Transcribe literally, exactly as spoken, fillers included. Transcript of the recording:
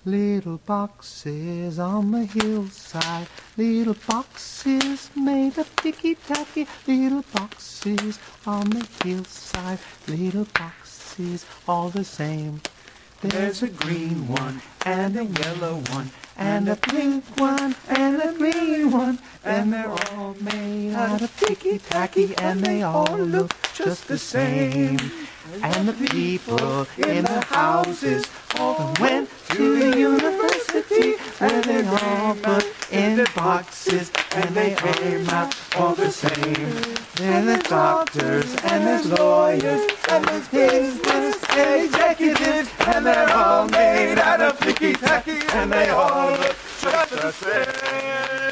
Little boxes on the hillside, little boxes made of ticky-tacky, little boxes on the hillside, little boxes all the same. There's a green one, and a yellow one, and a pink one, and a green one, and they're all made out of ticky-tacky, and they all look just the same. And the people in the houses all went to the university, and they all put in their boxes, and they came out all the same. Then there's doctors, and there's lawyers, and there's business executives, and they're all made out of ticky-tacky, and they all look just the same.